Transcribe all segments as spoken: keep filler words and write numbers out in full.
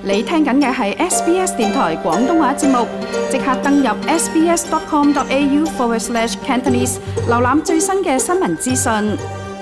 你聽緊嘅係 S B S 電台廣東話節目，即刻登入 sbs.com.au forward slash Cantonese， 瀏覽最新嘅新聞資訊。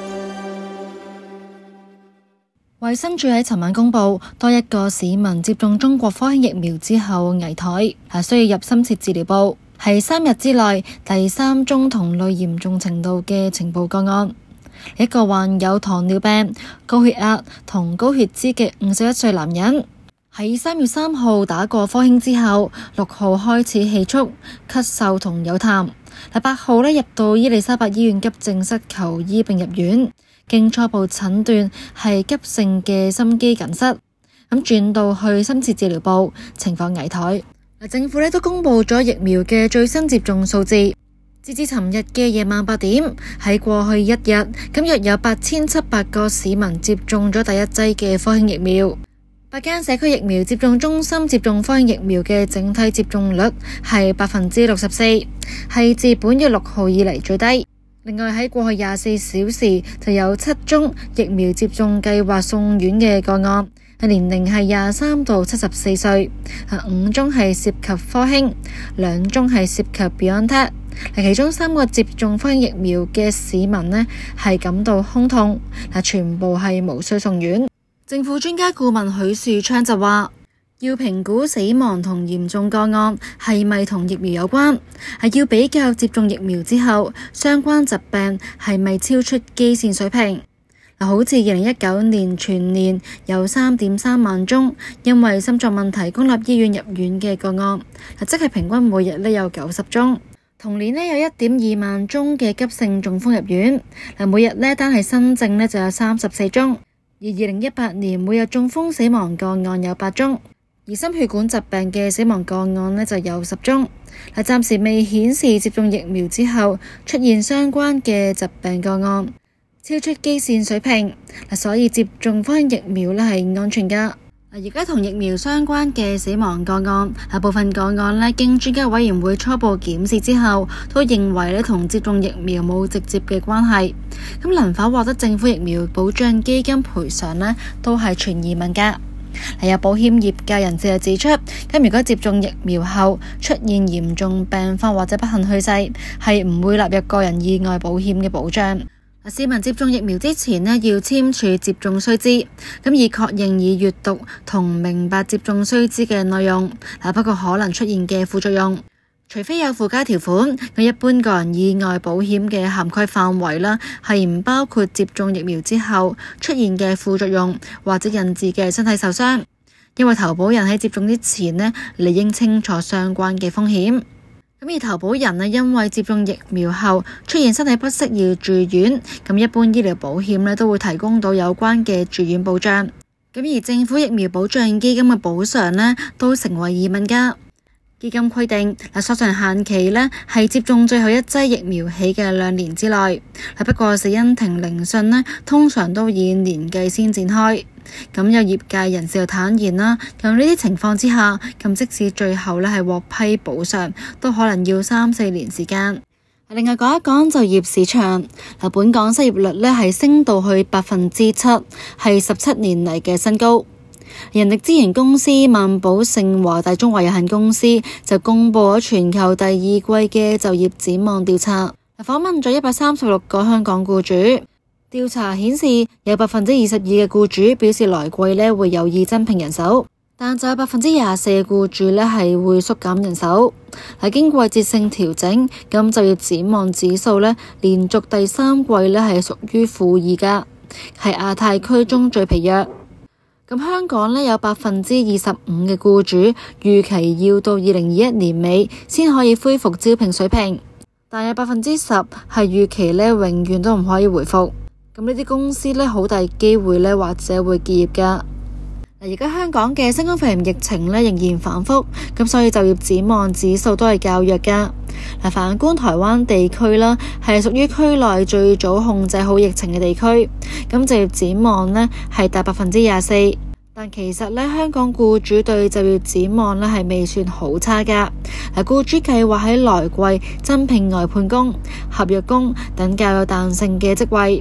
衛生署喺尋晚公布，多一個市民接種中國科興疫苗之後危殆，係需要入深切治療部，係三日之內第三宗同類嚴重程度嘅情報個案。一個患有糖尿病、高血壓同高血脂嘅五十一歲男人，喺三月三號打過科興之後，六號開始氣促、咳嗽同有痰，八號呢入到伊利沙伯醫院急症室求醫並入院。經初步診斷係急性嘅心肌梗塞，咁轉到去深切治療部，情況危殆。政府呢都公布咗疫苗嘅最新接種數字，截至尋日嘅夜晚八點，喺過去一日，咁約有八千七百個市民接種咗第一劑嘅科興疫苗。八間社區疫苗接種中心接種科興疫苗嘅整體接種率係百分之六十四，係自本月六號以嚟最低。另外喺過去廿四小時就有七宗疫苗接種計劃送院嘅個案，年齡係廿三到七十四歲，五宗係涉及科興，兩宗係涉及 BioNTech。其中三個接種科興疫苗嘅市民呢係感到胸痛，全部係無需送院。政府專家顧問許樹昌就話，要評估死亡同嚴重個案係咪同疫苗有關，係要比較接種疫苗之後相關疾病係咪超出基線水平。好似二零一九年全年有三點三萬宗因為心臟問題公立醫院入院嘅個案，即係平均每日呢有九十宗。同年呢有一點二萬宗嘅急性中風入院，每日呢單係新症呢就有三十四宗。而二零一八年每日中風死亡個案有八宗，而心血管疾病嘅死亡個案呢就有十宗。嗱，暫時未顯示接種疫苗之後出現相關嘅疾病個案超出基線水平，所以接種科興疫苗呢係安全㗎。而家同疫苗相關嘅死亡個案，部分個案呢經專家委員會初步檢視之後，都認為呢同接種疫苗冇直接嘅關係。咁能否獲得政府疫苗保障基金賠償呢？都係存疑問㗎。有保險業界人士就指出，咁如果接種疫苗後出現嚴重病況或者不幸去世，係唔會納入個人意外保險嘅保障。市民接種疫苗之前呢，要簽署接種須知，咁以確認已閱讀同明白接種須知嘅內容，不過可能出現嘅副作用，除非有附加條款，咁一般個人意外保險嘅涵蓋範圍啦，係唔包括接種疫苗之後出現嘅副作用或者引致嘅身體受傷，因為投保人喺接種之前呢，理應清楚相關嘅風險。咁而投保人呢，因為接種疫苗後出現身體不適要住院，咁一般醫療保險呢都會提供到有關嘅住院保障。咁而政府疫苗保障基金嘅補償呢，都成為疑問㗎。基金規定嗱，索償限期呢係接種最後一劑疫苗起嘅兩年之內。不過死因庭聆訊呢，通常都以年計先展開。咁有業界人士就坦言啦，咁呢啲情況之下，咁即使最後呢係獲批補償，都可能要三四年時間。另外講一講就業市場，嗱，本港失業率呢係升到去百分之七，係十七年嚟嘅新高。人力資源公司萬寶盛華大中華有限公司就公布咗全球第二季嘅就業展望調查，訪問咗一百三十六個香港僱主。調查顯示有百分之二十二嘅僱主表示來季呢會有意增聘人手，但就有百分之廿四嘅僱主呢係會縮減人手。係經季節性調整，咁就業展望指數呢連續第三季呢係屬於負二㗎，係亞太區中最疲弱。咁香港呢有百分之二十五嘅僱主預期要到二零二一年尾先可以恢復招聘水平，但有百分之十係預期呢永遠都唔可以回復。咁呢啲公司呢好大機會呢或者會結業㗎。而家香港嘅新冠肺炎疫情呢仍然反覆，咁所以就業展望指數都係較弱㗎。嗱，反觀台灣地區啦，係屬於區內最早控制好疫情嘅地區，咁就業展望呢係達百分之廿四。但其實呢，香港僱主對就業展望呢係未算好差㗎。嗱，僱主計劃喺來季增聘外判工、合約工等較有彈性嘅職位。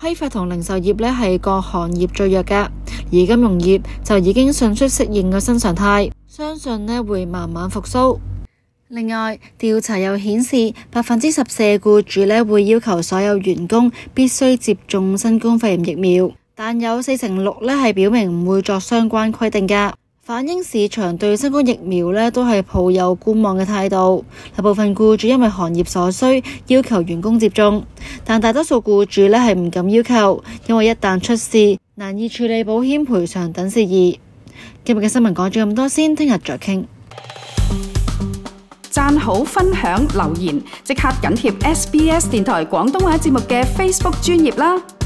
批發同零售業呢係各行業最弱嘅，而金融業就已經迅速適應個新常態，相信呢會慢慢復甦。另外，調查又顯示百分之十四僱主呢會要求所有員工必須接種新冠肺炎疫苗，但有四成六呢係表明唔會作相關規定㗎。反映市場對新冠疫苗呢都係抱有觀望嘅態度。大部分僱主因為行業所需要求員工接種，但大多數僱主呢係唔敢要求，因為一旦出事難以處理保險賠償等事宜。今日嘅新聞講咗咁多先，聽日再傾。 讚好、分享、留言，即刻緊貼 S B S 電台廣東話節目嘅 Facebook 專頁啦！